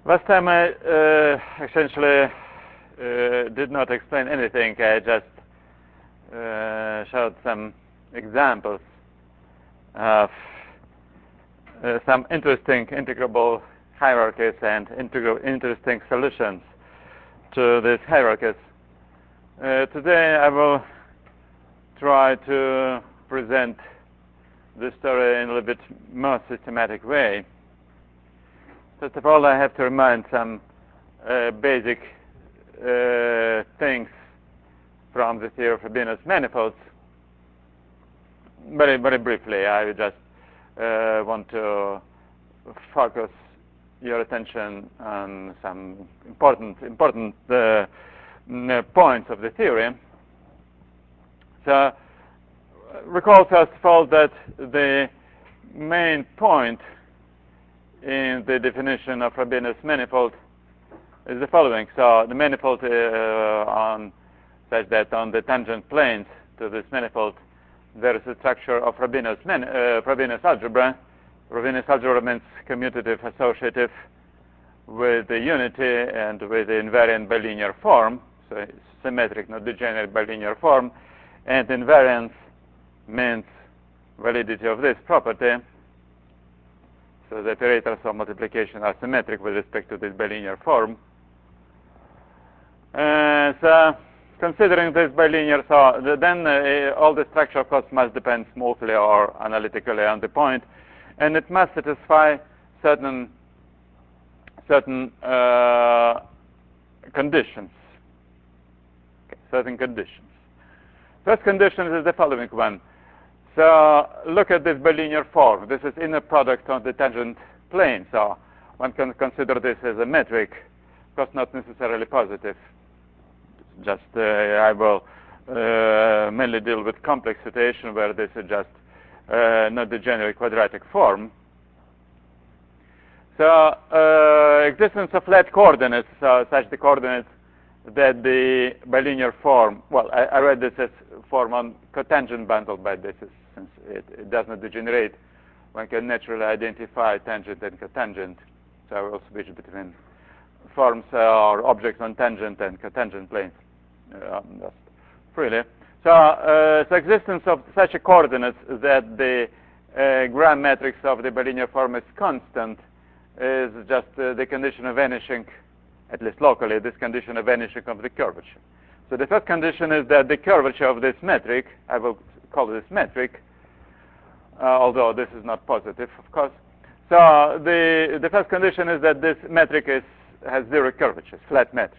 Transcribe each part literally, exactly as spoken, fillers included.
Last time I uh, essentially uh, did not explain anything. I just uh, showed some examples of uh, some interesting integrable hierarchies and integral interesting solutions to these hierarchies. Uh, today I will try to present this story in a little bit more systematic way. First of all, I have to remind some uh, basic uh, things from the theory of Frobenius manifolds. Very, very briefly, I just uh, want to focus your attention on some important, important uh, points of the theory. So, recall first of all that the main point in the definition of Frobenius manifold is the following. So the manifold uh, on such that on the tangent planes to this manifold there is a structure of Frobenius, man, uh, Frobenius algebra. Frobenius algebra means commutative associative with the unity and with the invariant bilinear form. So it's symmetric, not degenerate bilinear form. And invariance means validity of this property. So the operators of multiplication are symmetric with respect to this bilinear form. Uh, so considering this bilinear, so the, then uh, all the structure, of course, must depend smoothly or analytically on the point, and it must satisfy certain certain uh, conditions. Okay, certain conditions. First condition is the following one. So look at this bilinear form. This is inner product on the tangent plane. So one can consider this as a metric, of course not necessarily positive. Just uh, I will uh, mainly deal with complex situation where this is just uh, not degenerate quadratic form. So uh, existence of flat coordinates, so such the coordinates that the bilinear form, well, I, I read this as form on cotangent bundle, but this is, since it, it does not degenerate, one can naturally identify tangent and cotangent. So I will switch between forms uh, or objects on tangent and cotangent planes uh, just freely. So, uh, the existence of such a coordinates that the uh, Gram matrix of the bilinear form is constant is just uh, the condition of vanishing, at least locally, this condition of vanishing of the curvature. So the first condition is that the curvature of this metric, I will call this metric, uh, although this is not positive, of course. So the the first condition is that this metric is has zero curvature, flat metric.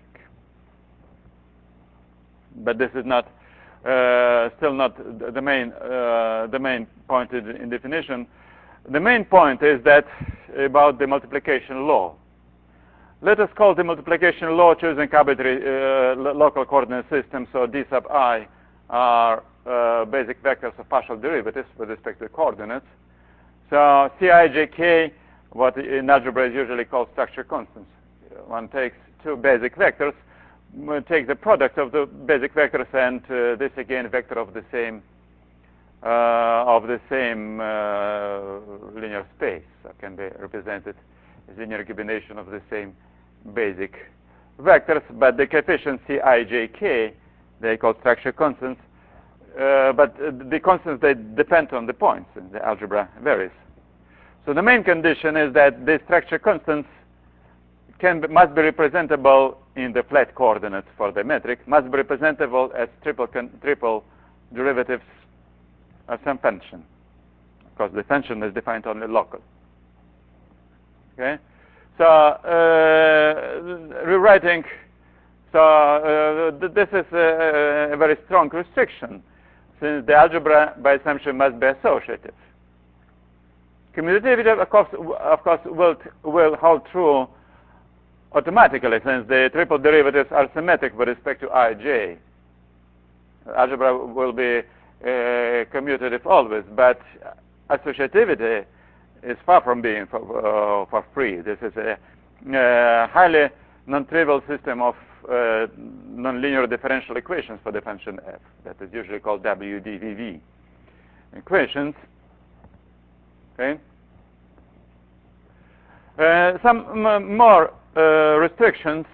But this is not uh, still not the main uh, the main point in, in definition. The main point is that about the multiplication law. Let us call the multiplication law choosing arbitrary uh, local coordinate system. So d sub I are uh, basic vectors of partial derivatives with respect to coordinates. So Cij, what in algebra is usually called structure constants. One takes two basic vectors, takes the product of the basic vectors, and uh, this again vector of the same uh, of the same uh, linear space. So can be represented as linear combination of the same basic vectors, but the coefficients Cij, they call structure constants, uh, but uh, the constants, they depend on the points, and the algebra varies. So the main condition is that the structure constants can be, must be representable in the flat coordinates for the metric, must be representable as triple con triple derivatives of some function, because the function is defined only local. Okay. So, uh, rewriting, so uh, th this is a, a very strong restriction, since the algebra, by assumption, must be associative. Commutativity, of course, of course will, will hold true automatically, since the triple derivatives are symmetric with respect to Ij. Algebra will be uh, commutative always, but associativity is far from being for, uh, for free. This is a uh, highly non-trivial system of uh, nonlinear differential equations for the function f. That is usually called W D V V equations. Okay. Uh, some m more uh, restrictions,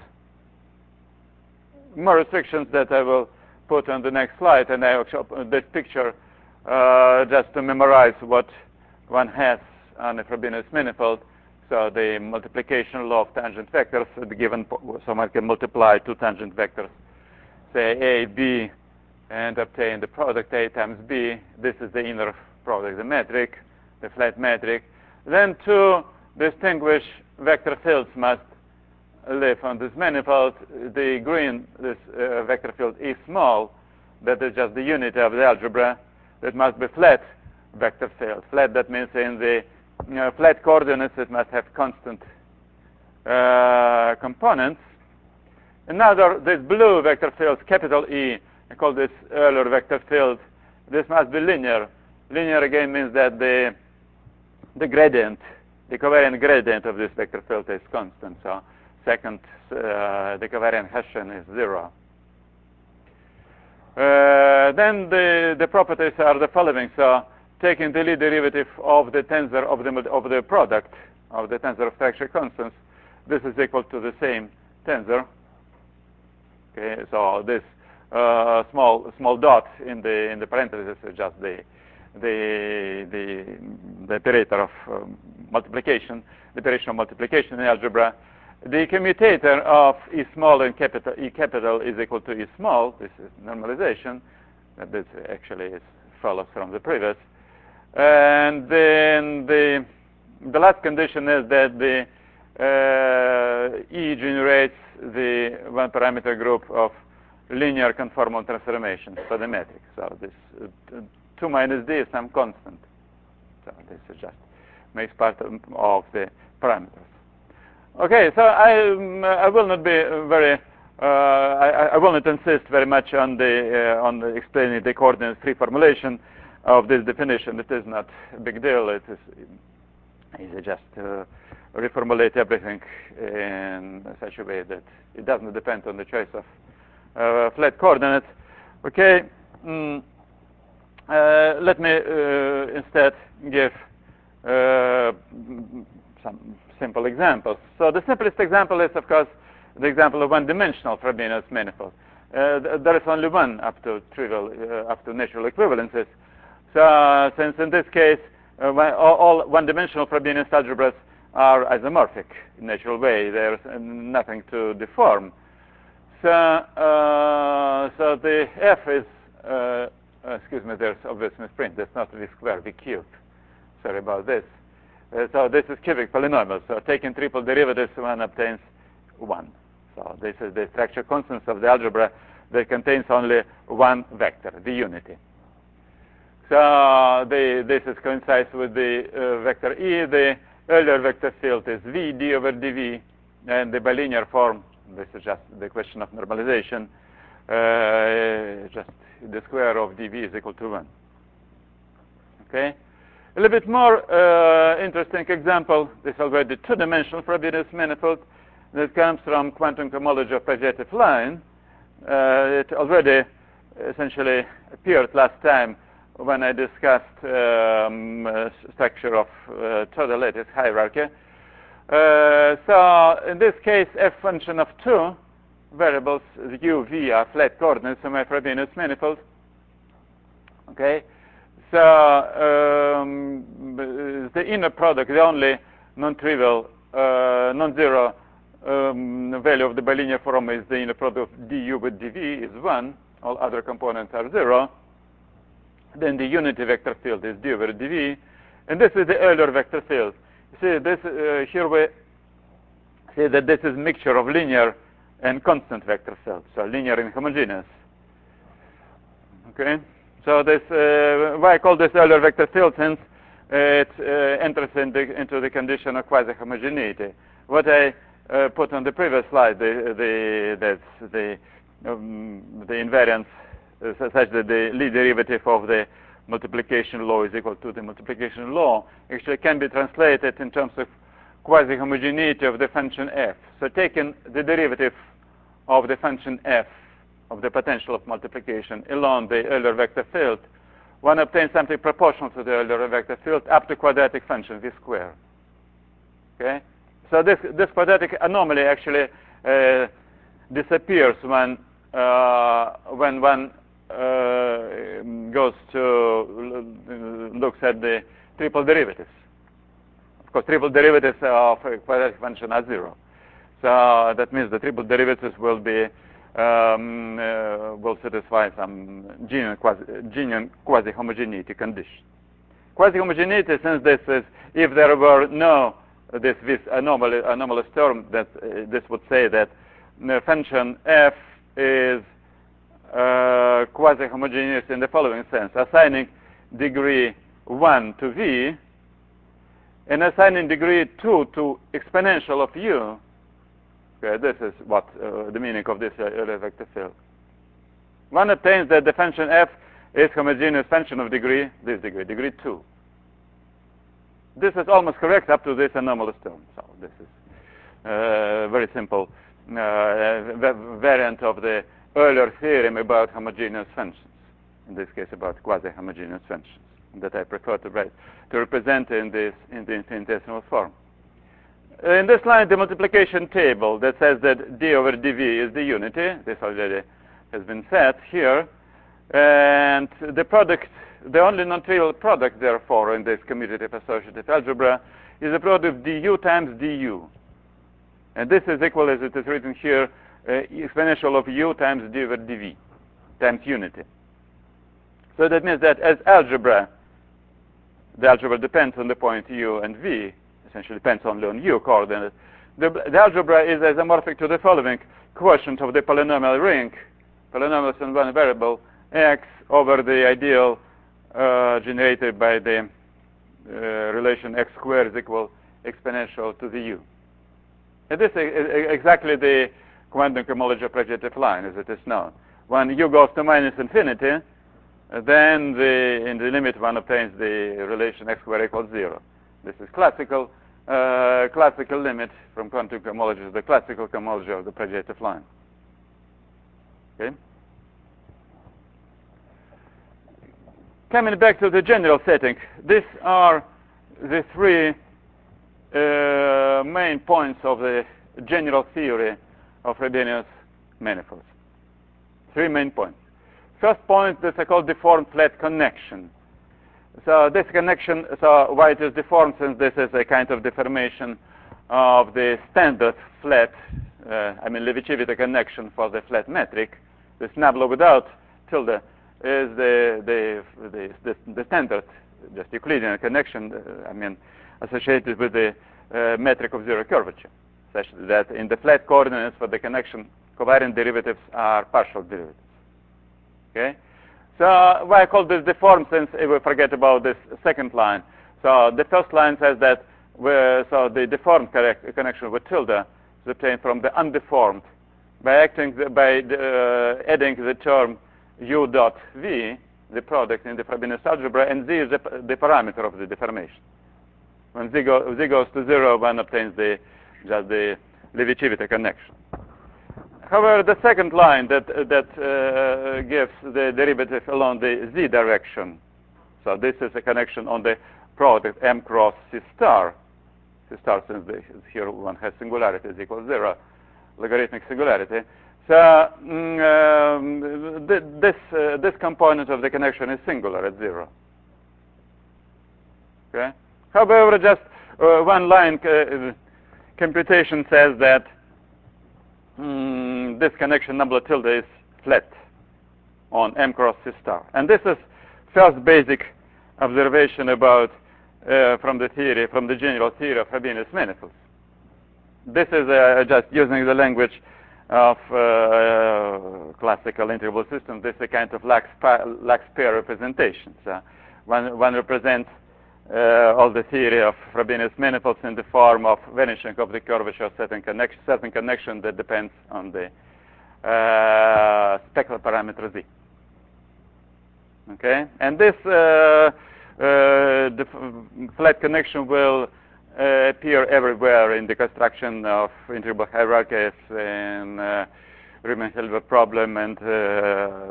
more restrictions that I will put on the next slide, and I will show this picture uh, just to memorize what one has on a Frobenius manifold. So the multiplication law of tangent vectors, given, so one can multiply two tangent vectors, say A, B, and obtain the product A times B. This is the inner product, the metric, the flat metric. Then two distinguished vector fields must live on this manifold. The green, this uh, vector field E small, that is just the unit of the algebra. That must be flat vector field. Flat, that means in the you know, flat coordinates, it must have constant uh, components. Another, this blue vector field, capital E, I call this Euler vector field. This must be linear. Linear again means that the the gradient, the covariant gradient of this vector field is constant. So second, uh, the covariant Hessian is zero. Uh, then the the properties are the following. So taking the lead derivative of the tensor of the of the product of the tensor of structure constants, this is equal to the same tensor. Okay, so this uh, small small dot in the in the parentheses is just the the the, the operator of um, multiplication, the operation of multiplication in algebra. The commutator of E small and capital E capital is equal to E small. This is normalization. That this actually is follows from the previous. And then the the last condition is that the uh, E generates the one parameter group of linear conformal transformations for the metric. So this uh, two minus D is some constant. So this is just makes part of, of the parameters. Okay, so I um, I will not be very uh, I, I will not insist very much on the uh, on the explaining the coordinate free formulation of this definition. It is not a big deal. It is easy just to reformulate everything in such a way that it doesn't depend on the choice of uh, flat coordinates. Okay, mm, uh, let me uh, instead give uh, some simple examples. So the simplest example is, of course, the example of one-dimensional Frobenius manifold. Uh, th there is only one up to trivial, uh, up to natural equivalences. So uh, since in this case, uh, all, all one-dimensional Frobenius algebras are isomorphic in natural way. There's uh, nothing to deform. So, uh, so the F is, uh, uh, excuse me, there's obvious misprint. That's not V squared, V cubed. Sorry about this. Uh, so this is cubic polynomial. So taking triple derivatives, one obtains one. So this is the structure constants of the algebra that contains only one vector, the unity. So the, this is coincides with the uh, vector E. The Euler vector field is V, d over dv, and the bilinear form, this is just the question of normalization, uh, just the square of dv is equal to one. Okay? A little bit more uh, interesting example, this is already two-dimensional Frobenius manifold that comes from quantum cohomology of projective line. Uh, it already essentially appeared last time when I discussed um, uh, structure of uh, total lattice hierarchy. Uh, so in this case, f function of two variables, u, v, are flat coordinates of my Frobenius manifold. Okay, so um, the inner product, the only non-trivial, uh, non-zero um, value of the bilinear form is the inner product of du with dv is one. All other components are zero. Then the unity vector field is d over dv, and this is the Euler vector field. You see, this uh, here we see that this is mixture of linear and constant vector fields, so linear and homogeneous. Okay, so this uh, why I call this Euler vector field, since it uh, enters in the, into the condition of quasi-homogeneity. What I uh, put on the previous slide, the the that's the um, the invariance. Uh, such that the lead derivative of the multiplication law is equal to the multiplication law, actually can be translated in terms of quasi-homogeneity of the function f. So taking the derivative of the function f of the potential of multiplication along the Euler vector field, one obtains something proportional to the Euler vector field up to quadratic function v squared. Okay? So this, this quadratic anomaly actually uh, disappears when, uh, when one uh, goes to, looks at the triple derivatives. Of course, triple derivatives of a quadratic function are zero. So that means the triple derivatives will be, um, uh, will satisfy some genuine quasi, genuine quasi-homogeneity condition. Quasi-homogeneity, since this is, if there were no this this anomaly, anomalous term, that uh, this would say that the function f is uh, quasi-homogeneous in the following sense: assigning degree one to v and assigning degree two to exponential of u. Okay, this is what uh, the meaning of this uh, Euler vector field. One obtains that the function f is homogeneous function of degree, this degree, degree two. This is almost correct up to this anomalous term. So this is a uh, very simple uh, variant of the earlier theorem about homogeneous functions, in this case about quasi-homogeneous functions, that I prefer to write, to represent in this in the infinitesimal form. In this line, the multiplication table that says that d over dv is the unity, this already has been set here, and the product, the only non-trivial product, therefore, in this commutative associative algebra is the product of du times du. And this is equal, as it is written here, uh, exponential of u times d over dv, times unity. So that means that as algebra, the algebra depends on the point u and v, essentially depends only on u coordinate. The, the algebra is isomorphic to the following quotient of the polynomial ring, polynomials in one variable, x over the ideal uh, generated by the uh, relation x squared is equal exponential to the u. And this is exactly the quantum cohomology of projective line, as it is known. When u goes to minus infinity, uh, then the, in the limit one obtains the relation x squared equals zero. This is classical, uh, classical limit from quantum cohomology to the classical cohomology of the projective line. Okay. Coming back to the general setting, these are the three uh, main points of the general theory of Frobenius manifolds. Three main points. First point, the so-called deformed flat connection. So this connection, so why it is deformed, since this is a kind of deformation of the standard flat, uh, I mean Levi-Civita connection for the flat metric. This nabla without tilde is the the the, the, the standard, just Euclidean connection, uh, I mean, associated with the uh, metric of zero curvature, such that in the flat coordinates for the connection, covariant derivatives are partial derivatives. Okay? So why I call this deformed, since we forget about this second line. So the first line says that we're, so the deformed correct connection with tilde is obtained from the undeformed by acting the, by the, uh, adding the term u dot v, the product in the Frobenius algebra, and z is the, the parameter of the deformation. When z, go, z goes to zero, one obtains the just the Levi-Civita connection. However, the second line that that uh, gives the derivative along the z direction, so this is a connection on the product m cross c star. C star, since the, here one has singularity, is equal to zero, logarithmic singularity. So um, th this uh, this component of the connection is singular at zero. Okay. However, just uh, one line uh, computation says that mm, this connection nabla tilde is flat on m cross c star, and this is first basic observation about uh, from the theory, from the general theory of Frobenius manifolds. This is uh, just using the language of uh, classical interval systems. This is a kind of lax, lax pair representation. So one, one represents uh, all the theory of Frobenius manifolds in the form of vanishing of the curvature of certain connection, certain connection that depends on the uh, specular parameter z. Okay, and this uh, uh, the flat connection will Uh, appear everywhere in the construction of interval hierarchies and uh, Riemann-Hilbert problem and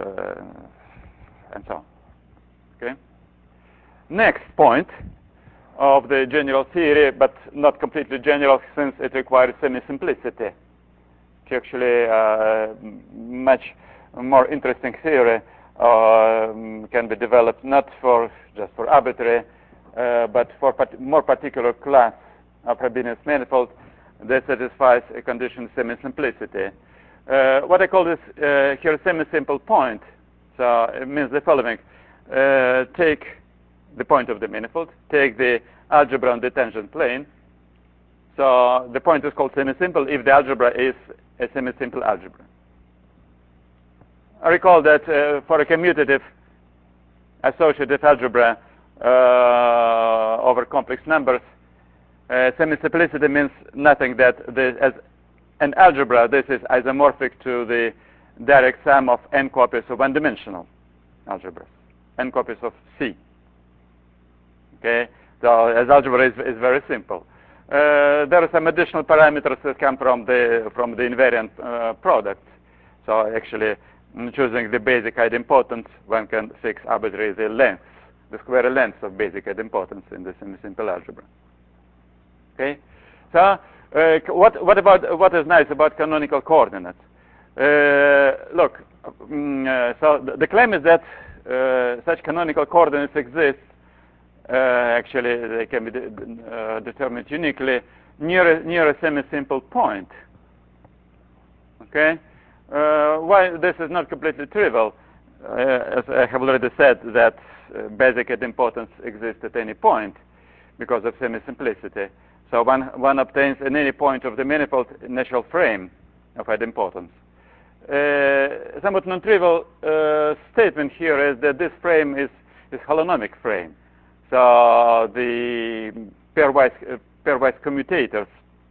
uh, and so on. Okay. Next point, of the general theory, but not completely general since it requires semi-simplicity. It's actually uh, much more interesting theory uh, can be developed not for just for arbitrary, uh, but for part more particular class of Frobenius manifold that satisfies a condition semi-simplicity. Uh, what I call this uh, here semi-simple point. So it means the following: uh, take the point of the manifold, take the algebra on the tangent plane. So the point is called semi-simple if the algebra is a semi-simple algebra. I recall that uh, for a commutative associative algebra uh, over complex numbers, uh, semi-simplicity means nothing that the, as an algebra, this is isomorphic to the direct sum of n copies of one-dimensional algebras, n copies of C. Okay, so as algebra is, is very simple. Uh, there are some additional parameters that come from the from the invariant uh, product. So actually, choosing the basic idempotent, one can fix arbitrarily the length, the square length of basic idempotent in the semi-simple algebra. Okay, so uh, what what about what is nice about canonical coordinates? Uh, look, um, uh, so the, the claim is that uh, such canonical coordinates exist. Uh, actually, they can be de uh, determined uniquely near a, near a semi-simple point. Okay, uh, why this is not completely trivial? Uh, as I have already said, that uh, basic idempotence exists at any point because of semi-simplicity. So one one obtains at any point of the manifold natural frame of idempotence. Uh, somewhat non-trivial uh, statement here is that this frame is is holonomic frame. So the pairwise uh, pairwise commutators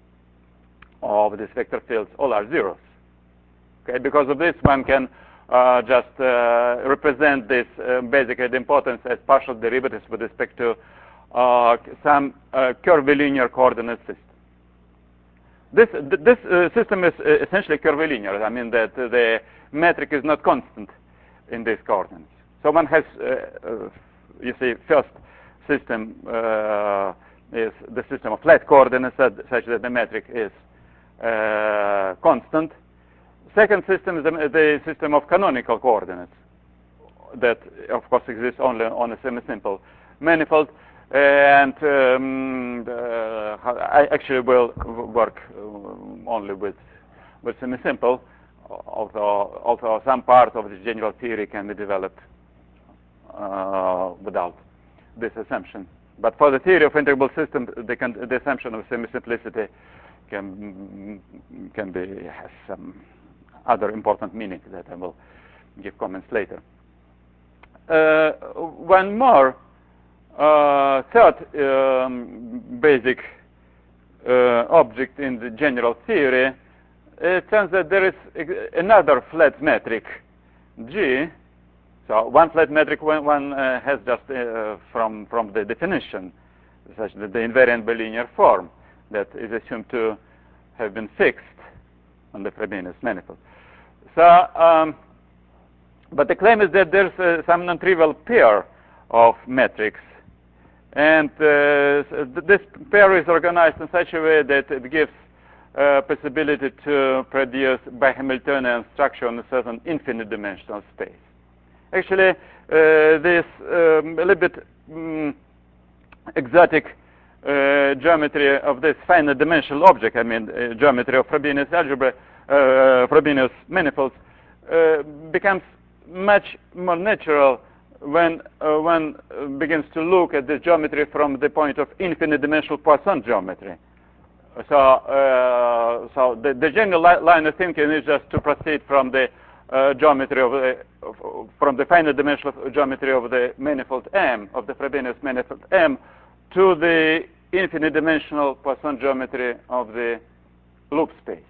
of these vector fields all are zeros. Okay, because of this, one can uh, just uh, represent this uh, basic idempotence as partial derivatives with respect to uh, some uh, curvilinear coordinate system. This th this uh, system is uh, essentially curvilinear. I mean that uh, the metric is not constant in these coordinates. So one has, uh, uh, you see, first system uh, is the system of flat coordinates such that the metric is uh, constant. Second system is the, the system of canonical coordinates that, of course, exists only on a semi-simple manifold. And um, the, I actually will work only with with semi-simple, although although some part of the general theory can be developed uh, without this assumption. But for the theory of integrable systems, the, the assumption of semi-simplicity can can be has some other important meaning that I will give comments later. Uh, one more. Uh, third um, basic uh, object in the general theory, it turns that there is another flat metric, G. So one flat metric when one uh, has just uh, from from the definition, such that the invariant bilinear form that is assumed to have been fixed on the Frobenius manifold. So, um, but the claim is that there's uh, some non-trivial pair of metrics. And uh, this pair is organized in such a way that it gives uh, possibility to produce bi-Hamiltonian structure in a certain infinite dimensional space. Actually, uh, this um, a little bit um, exotic uh, geometry of this finite dimensional object, I mean uh, geometry of Frobenius algebra, uh, Frobenius manifolds, uh, becomes much more natural when uh, one uh, begins to look at the geometry from the point of infinite dimensional Poisson geometry. So, uh, so the, the general li line of thinking is just to proceed from the uh, geometry of the of, from the finite dimensional geometry of the manifold M of the Frobenius manifold M to the infinite dimensional Poisson geometry of the loop space.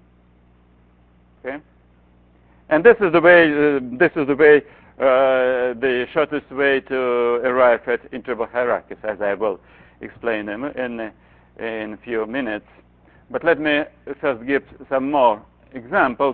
Okay, and this is the way. Uh, this is the way. Uh, the shortest way to arrive at interval hierarchies, as I will explain in, in, in a few minutes. But let me first give some more examples.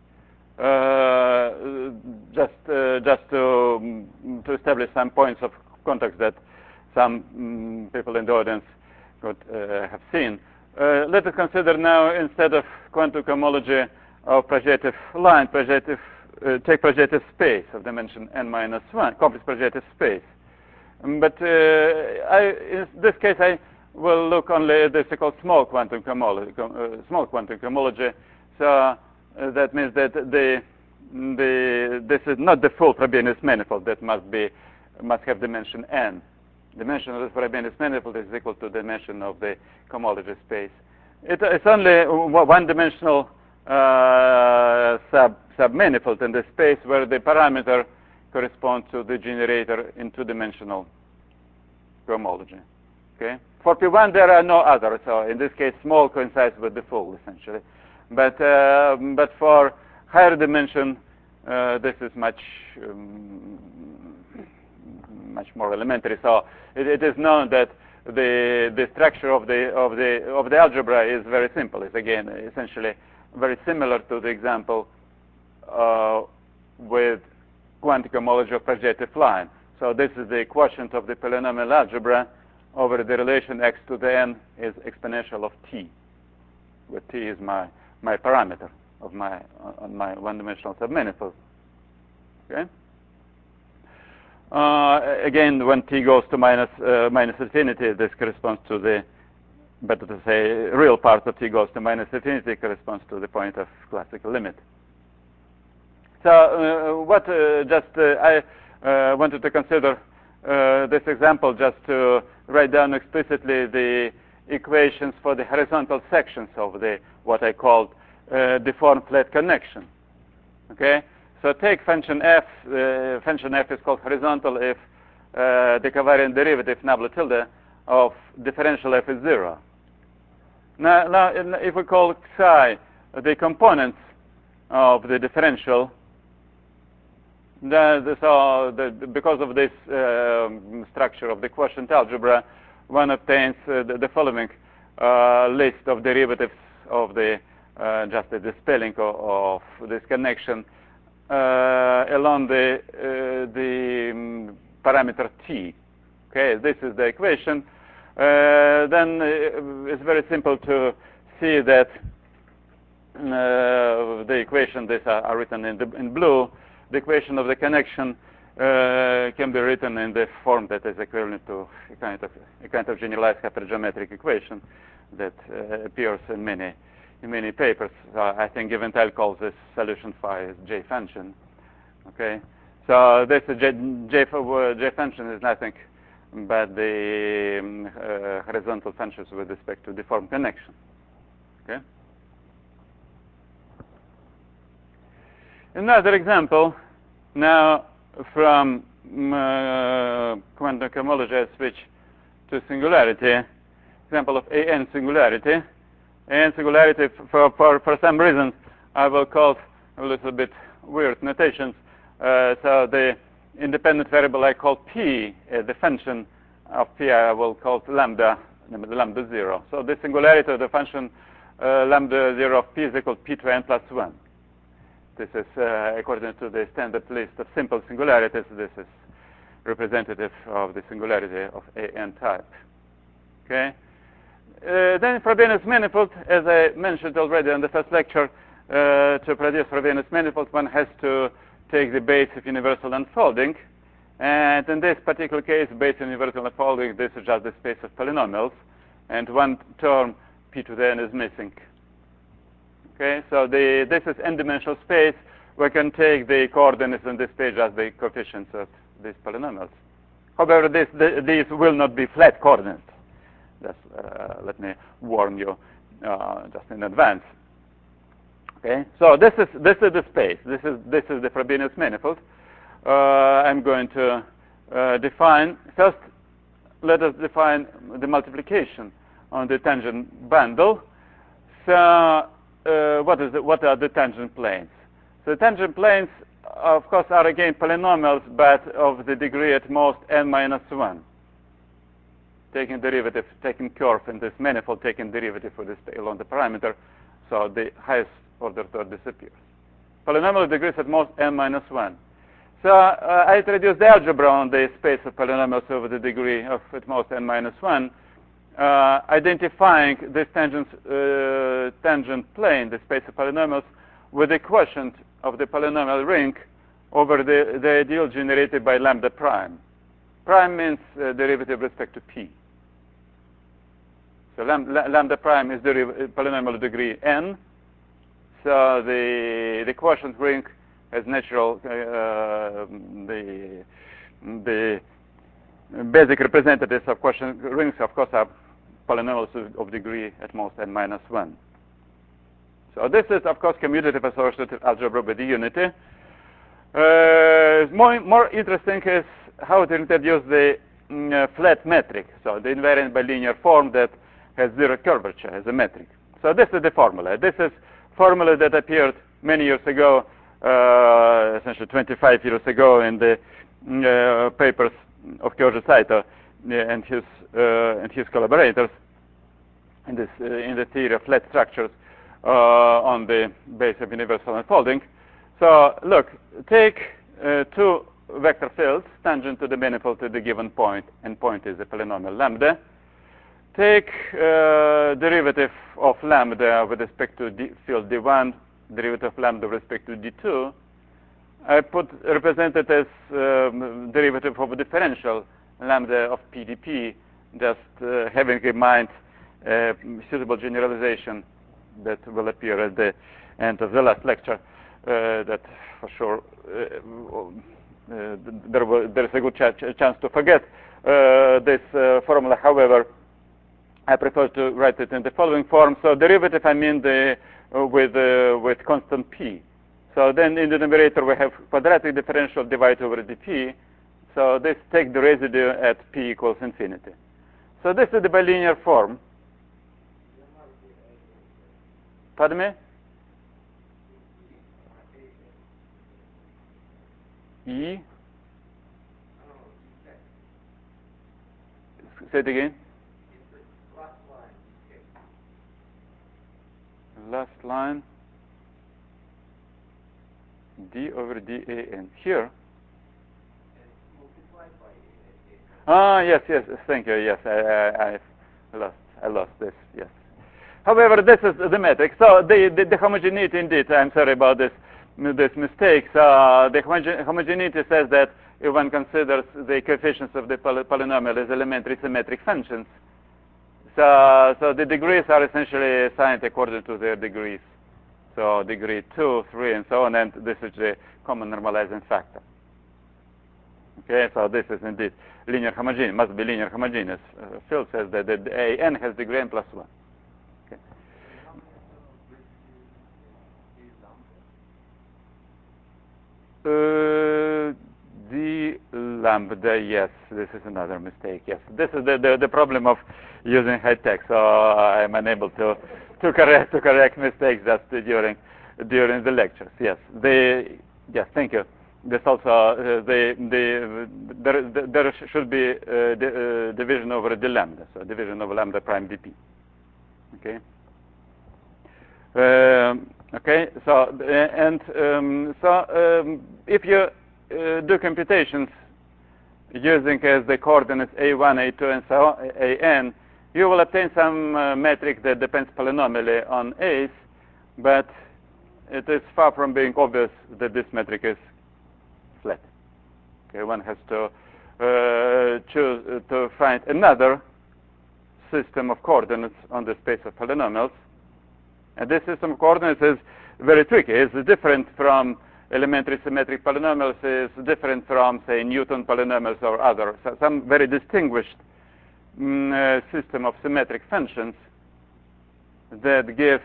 Uh, just uh, just to, to establish some points of context that some mm, people in the audience could uh, have seen. Uh, let us consider now, instead of quantum cohomology of projective line, projective, uh, take projective space of dimension n minus one, complex projective space. Um, but uh, I, in this case, I will look only at the so-called small quantum cohomology. Uh, small quantum cohomology. So uh, that means that the the this is not the full Frobenius manifold that must be must have dimension n. Dimension of the Frobenius manifold is equal to the dimension of the cohomology space. It, it's only one-dimensional uh, sub submanifold in the space where the parameter corresponds to the generator in two-dimensional cohomology. Okay. For P one, there are no others. So in this case, small coincides with the full, essentially. But uh, but for higher dimension, uh, this is much um, much more elementary. So it, it is known that the the structure of the of the of the algebra is very simple. It's again essentially very similar to the example uh, with quantum cohomology of projective line. So this is the quotient of the polynomial algebra over the relation x to the n is exponential of t, where t is my my parameter of my on my one-dimensional submanifold. Okay. Uh, again, when t goes to minus uh, minus infinity, this corresponds to the, better to say, real part of t goes to minus infinity corresponds to the point of classical limit. So, uh, what uh, just uh, I uh, wanted to consider uh, this example just to write down explicitly the equations for the horizontal sections of the what I called uh, deformed flat connection. Okay. So take function f. Uh, function f is called horizontal if uh, the covariant derivative nabla tilde of differential f is zero. Now, now if we call psi the components of the differential, then so the, because of this uh, structure of the quotient algebra, one obtains uh, the, the following uh, list of derivatives of the uh, just the spelling of, of this connection. Uh, along the uh, the um, parameter t. Okay, this is the equation. Uh, then uh, it's very simple to see that uh, the equation, these are, are written in, the, in blue. The equation of the connection uh, can be written in the form that is equivalent to a kind of a kind of generalized hypergeometric equation that uh, appears in many. in many papers. Uh, I think Giventel calls this solution phi as J function. Okay, so this uh, J, J, uh, J function is nothing but the um, uh, horizontal functions with respect to deformed connection. Okay. Another example now from uh, quantum cohomology, I switch to singularity. Example of A N singularity. And singularity, for, for, for some reason, I will call a little bit weird notations. Uh, so the independent variable I call p, uh, the function of p I will call lambda, lambda zero. So the singularity of the function uh, lambda zero of p is equal to p to n plus one. This is uh, according to the standard list of simple singularities. This is representative of the singularity of A N type. Okay. Uh, then Frobenius manifold, as I mentioned already in the first lecture, uh, to produce Frobenius manifold, one has to take the base of universal unfolding. And in this particular case, base of universal unfolding, this is just the space of polynomials. And one term, p to the n, is missing. Okay, so the, this is n-dimensional space. We can take the coordinates in this space as the coefficients of these polynomials. However, this, the, these will not be flat coordinates. Just uh, let me warn you uh, just in advance. Okay, so this is this is the space. This is this is the Frobenius manifold. Uh, I'm going to uh, define first. Let us define the multiplication on the tangent bundle. So uh, what is it, what are the tangent planes? So the tangent planes, of course, are again polynomials, but of the degree at most n minus one. Taking derivative, taking curve in this manifold, taking derivative for this along the parameter, so the highest order term disappears. Polynomial degrees at most n minus one. So uh, I introduced the algebra on the space of polynomials over the degree of at most n minus one, uh, identifying this tangent, uh, tangent plane, the space of polynomials, with the quotient of the polynomial ring over the, the ideal generated by lambda prime. Prime means uh, derivative with respect to p. So lam lambda prime is the polynomial of degree n. So the the quotient ring has natural uh, the the basic representatives of quotient rings, of course, are polynomials of, of degree at most n minus one. So this is, of course, commutative associative algebra with the unity. Uh, more more interesting is how to introduce the mm, uh, flat metric, so the invariant bilinear form that has zero curvature as a metric. So this is the formula. This is formula that appeared many years ago, uh, essentially twenty-five years ago, in the uh, papers of Kyoji Saito and his uh, and his collaborators in this uh, in the theory of flat structures uh, on the base of universal unfolding. So look, take uh, two vector fields tangent to the manifold at the given point, and point is the polynomial lambda. Take uh, derivative of lambda with respect to D field D one, derivative of lambda with respect to D two. I put represented as um, derivative of a differential lambda of P D P, just uh, having in mind a suitable generalization that will appear at the end of the last lecture. Uh, that for sure uh, uh, there, will, there is a good ch chance to forget uh, this uh, formula. However, I prefer to write it in the following form. So derivative, I mean the uh, with uh, with constant p. So then in the numerator we have quadratic differential divided over dp. So this take the residue at p equals infinity. So this is the bilinear form. Pardon me? E? Say it again. Last line. D over D A N. Here. Ah, yes, yes. Thank you. Yes, I, I, I lost. I lost this. Yes. However, this is the metric. So the, the, the homogeneity, indeed. I'm sorry about this. This mistake. Uh, the homoge homogeneity says that if one considers the coefficients of the poly polynomial as elementary symmetric functions, so, so the degrees are essentially assigned according to their degrees. So degree two, three, and so on, and this is the common normalizing factor. Okay, so this is indeed linear homogeneous, must be linear homogeneous. Uh, Phil says that the, the A n has degree n plus one. Uh, the lambda, yes, this is another mistake. Yes, this is the, the, the problem of using high tech. So I'm unable to to correct to correct mistakes just during during the lectures. Yes, the yes, thank you. This also uh, the the there, there should be uh, the, uh, division over the lambda, so division over lambda prime dp. Okay. Um, okay, so uh, and um, so um, if you uh, do computations using as the coordinates a one, a two, and so on, an, you will obtain some uh, metric that depends polynomially on a's, but it is far from being obvious that this metric is flat. Okay, one has to uh, choose uh, to find another system of coordinates on the space of polynomials. And this system of coordinates is very tricky. It's different from elementary symmetric polynomials. It's different from, say, Newton polynomials or other. So some very distinguished mm, uh, system of symmetric functions that give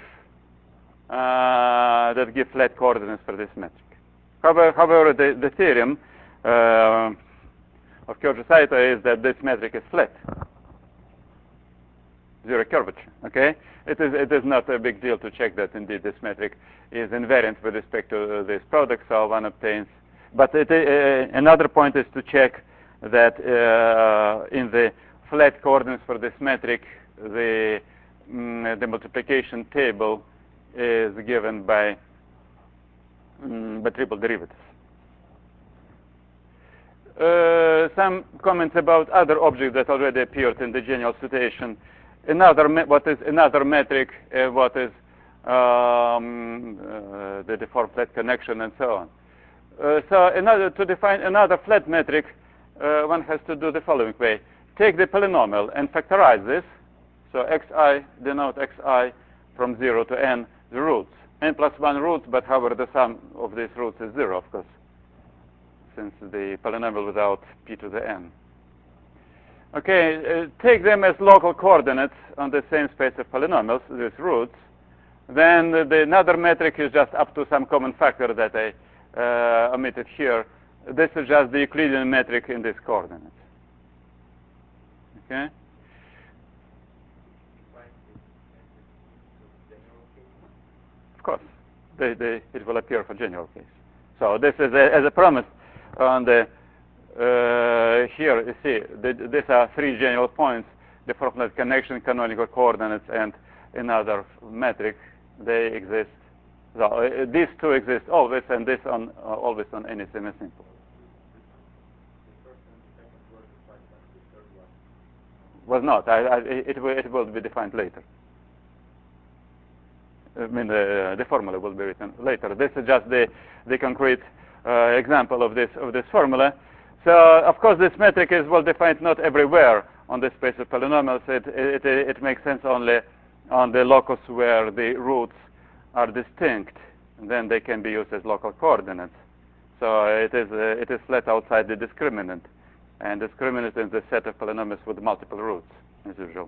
uh, that give flat coordinates for this metric. However, however the, the theorem uh, of Kyoji Saito is that this metric is flat. Zero curvature, okay? It is, it is not a big deal to check that indeed this metric is invariant with respect to this product, so one obtains. But it, uh, another point is to check that uh, in the flat coordinates for this metric, the, mm, the multiplication table is given by, mm, by triple derivatives. uh, some comments about other objects that already appeared in the general situation. Another what is another metric, uh, what is um, uh, the deformed flat connection, and so on. Uh, so in order to define another flat metric, uh, one has to do the following way. Take the polynomial and factorize this. So xi denote xi from zero to n, the roots. N plus one roots, but however the sum of these roots is zero, of course, since the polynomial without p to the n. Okay, uh, take them as local coordinates on the same space of polynomials, these roots. Then uh, the another metric is just up to some common factor that I uh, omitted here. This is just the Euclidean metric in these coordinates. Okay. Of course, they, they, it will appear for general case. So this is a, as a promise on the uh, here. You see, the, these are three general points: the deformed connection, canonical coordinates, and another metric. They exist. So uh, these two exist always, and this on uh, always on any semi-simple. Was not. I, I, it will it will be defined later. I mean, the, the formula will be written later. This is just the the concrete uh, example of this of this formula. So, of course, this metric is well defined not everywhere on the space of polynomials. It it it, it makes sense only on the locus where the roots are distinct, and then they can be used as local coordinates. So it is uh, it is flat outside the discriminant, and discriminant is the set of polynomials with multiple roots, as usual.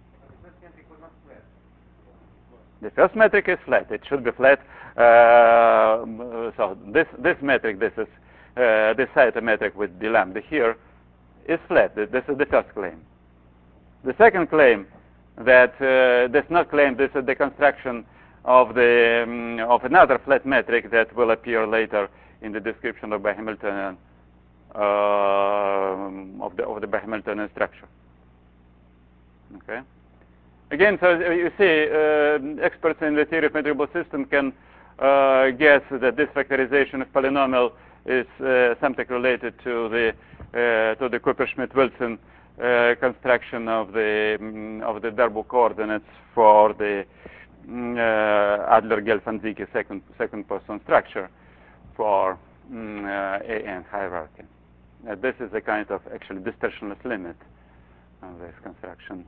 The first metric is flat. It should be flat. Uh, so this this metric, this is uh, this set metric with d lambda here, is flat. This is the first claim. The second claim that uh, does not claim this is the construction of the um, of another flat metric that will appear later in the description of Hamiltonian uh, of the of the Hamiltonian structure. Okay. Again, so you see, uh, experts in the theory of measurable system can uh, guess that this factorization of polynomial is uh, something related to the uh, to the Cooper-Schmidt-Wilson uh, construction of the um, of the Darboux coordinates for the um, uh, Adler-Gelfand-Zicke second second Poisson structure for um, uh, A N hierarchy. Uh, this is a kind of actually distortionless limit of this construction.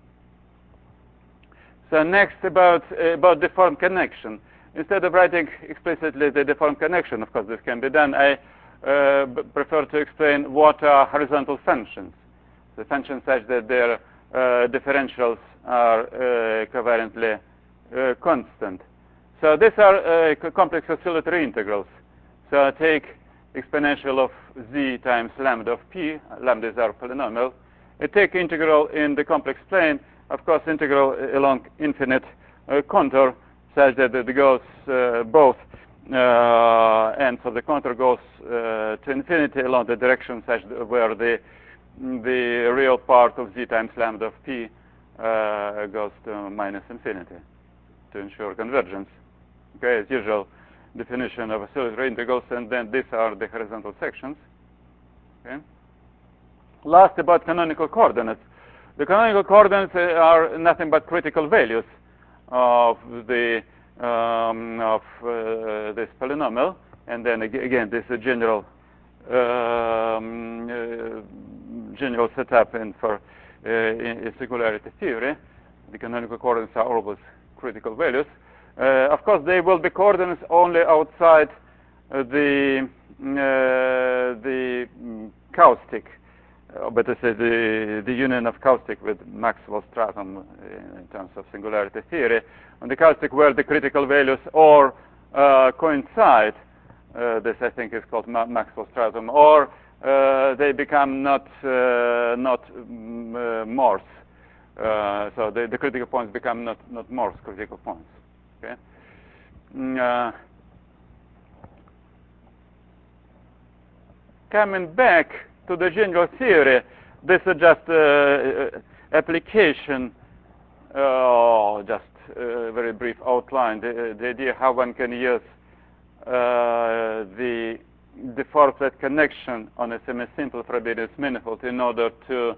So next about uh, about deformed connection. Instead of writing explicitly the deformed connection, of course this can be done, I uh, prefer to explain what are horizontal functions. The functions such that their uh, differentials are uh, covariantly uh, constant. So these are uh, complex oscillatory integrals. So I take exponential of z times lambda of p. Lambda is our polynomial. I take integral in the complex plane. Of course, integral along infinite uh, contour such that it goes uh, both uh, ends of the contour goes uh, to infinity along the direction such that where the the real part of z times lambda of p uh, goes to minus infinity to ensure convergence. Okay, as usual definition of oscillatory integrals, and then these are the horizontal sections. Okay. Last, about canonical coordinates. The canonical coordinates are nothing but critical values of the um, of uh, this polynomial, and then ag again this is a general um, uh, general setup in for uh, in, in singularity theory. The canonical coordinates are always critical values. Uh, of course, they will be coordinates only outside uh, the uh, the um, caustic. Uh, but this is the, the union of caustic with Maxwell stratum uh, in terms of singularity theory. On the caustic where the critical values or uh, coincide, uh, this I think is called Ma Maxwell stratum, or uh, they become not uh, not um, uh, Morse. Uh, so the, the critical points become not, not Morse critical points. Okay. Mm, uh, coming back to the general theory, this is just uh, application, uh, just a very brief outline, the, the idea how one can use uh, the the four-flat connection on a semi-simple Frobenius manifold in order to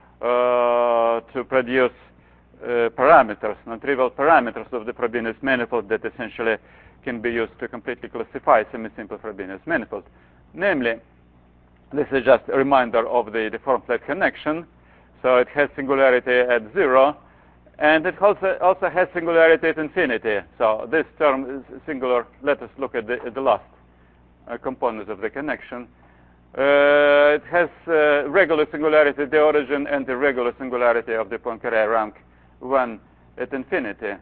uh, to produce uh, parameters, non-trivial parameters of the Frobenius manifold that essentially can be used to completely classify semi-simple Frobenius manifold. Namely, this is just a reminder of the, the form-flat connection. So it has singularity at zero, and it also, also has singularity at infinity. So this term is singular. Let us look at the, at the last uh, component of the connection. Uh, it has uh, regular singularity at the origin and the regular singularity of the Poincare rank one at infinity.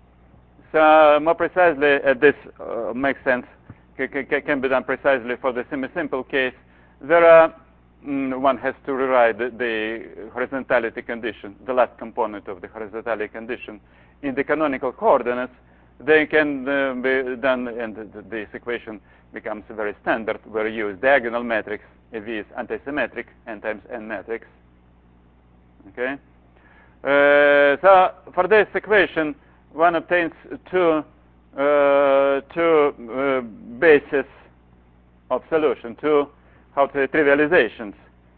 So more precisely, uh, this uh, makes sense, c c can be done precisely for the semi-simple case. There are, mm, one has to rewrite the, the horizontality condition, the last component of the horizontality condition, in the canonical coordinates. They can uh, be done, and the, this equation becomes very standard, where you use diagonal matrix. A V is antisymmetric, n times n matrix. Okay. Uh, so for this equation, one obtains two uh, two uh, bases of solution, two how to say trivializations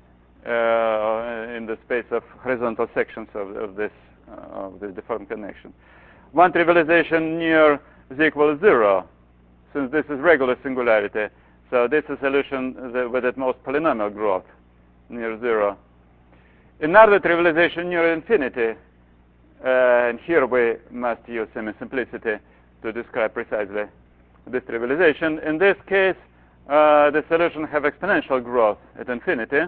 uh, in the space of horizontal sections of, of this uh, of this deformed connection. One trivialization near z equals zero, since this is regular singularity. So this is a solution that with at most polynomial growth near zero. Another trivialization near infinity, uh, and here we must use semi-simplicity to describe precisely this trivialization. In this case, uh, the solution have exponential growth at infinity,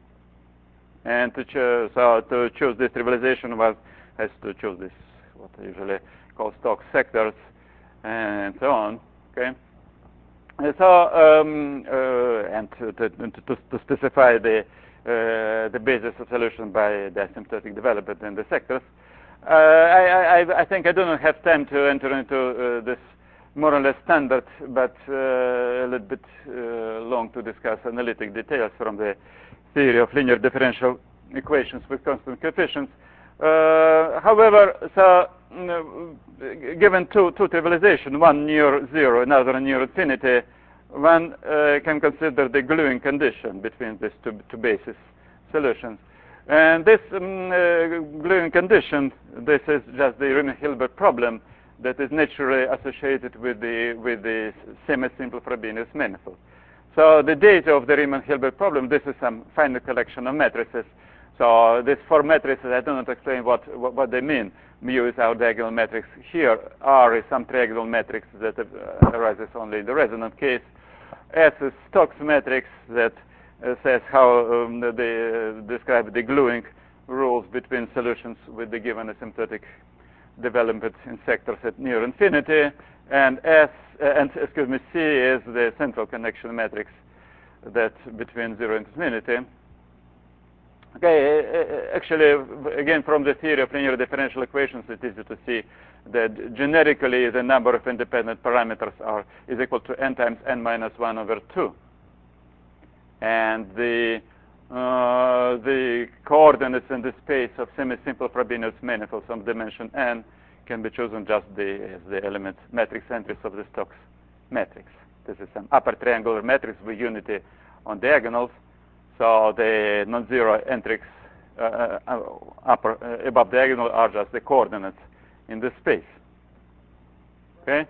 and to choose so to choose this trivialization, one has to choose this what I usually call Stokes sectors and so on. Okay. So, um, uh, and to, to, to, to specify the uh, the basis of solution by the asymptotic development in the sectors, uh, I, I, I think I do not have time to enter into uh, this more or less standard, but uh, a little bit uh, long to discuss analytic details from the theory of linear differential equations with constant coefficients. Uh, however, so uh, given two, two trivialization, one near zero, another near infinity, one uh, can consider the gluing condition between these two, two basis solutions. And this um, uh, gluing condition, this is just the Riemann-Hilbert problem that is naturally associated with the with the semi-simple Frobenius manifold. So the data of the Riemann-Hilbert problem, this is some finite collection of matrices. So these four matrices, I do not explain what, what, what they mean. Mu is our diagonal matrix here. R is some triagonal matrix that uh, arises only in the resonant case. S is Stokes matrix that uh, says how um, they uh, describe the gluing rules between solutions with the given asymptotic development in sectors at near infinity. And S, uh, and excuse me, C is the central connection matrix that between zero and infinity. Okay, actually, again, from the theory of linear differential equations, it is easy to see that generically the number of independent parameters are is equal to n times n minus one over two. And the uh, the coordinates in the space of semi-simple Frobenius manifolds of dimension n can be chosen just the, as the element matrix entries of the Stokes matrix. This is an upper triangular matrix with unity on diagonals. So the non-zero entries uh, uh, upper uh, above diagonal are just the coordinates in the space. Okay.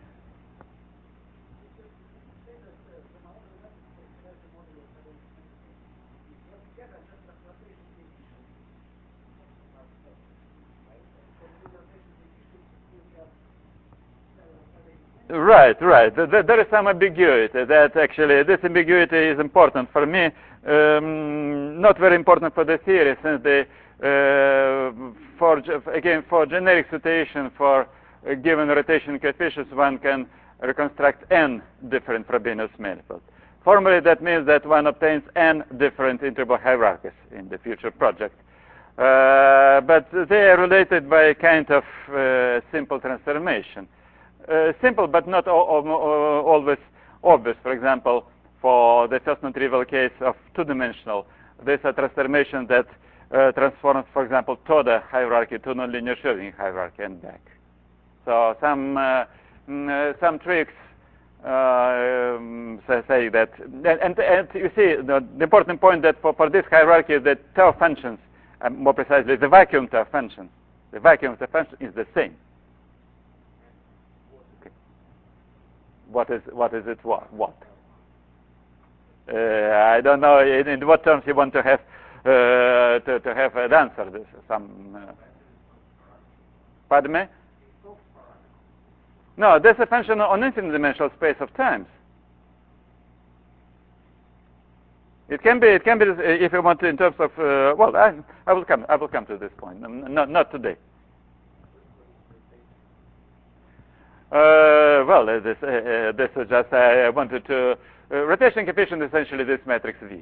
Right, right. There is some ambiguity. That actually, this ambiguity is important for me. Um, not very important for the theory, since the uh, for again for generic situation for a given rotation coefficients, one can reconstruct n different Frobenius manifolds. Formally, that means that one obtains n different interval hierarchies in the future project. Uh, but they are related by a kind of uh, simple transformation. Uh, simple, but not all, all, always obvious. For example, for the first non-trivial case of two-dimensional, there's a transformation that uh, transforms, for example, Toda hierarchy to nonlinear Schrödinger hierarchy and back. So some uh, mm, uh, some tricks uh, um, say, say that, and, and, and you see the, the important point that for, for this hierarchy is that tau functions, uh, more precisely the vacuum tau function, the vacuum tau function is the same. Okay. What is what is it? What? What? Uh, I don't know in, in what terms you want to have uh, to, to have an answer. This some. Uh, pardon me? No, that's a function on infinite dimensional space of times. It can be. It can be if you want to, in terms of. Uh, well, I, I will come. I will come to this point. Not not today. Uh, well, uh, this uh, uh, this is just I wanted to. Uh, rotation coefficient is essentially this matrix V.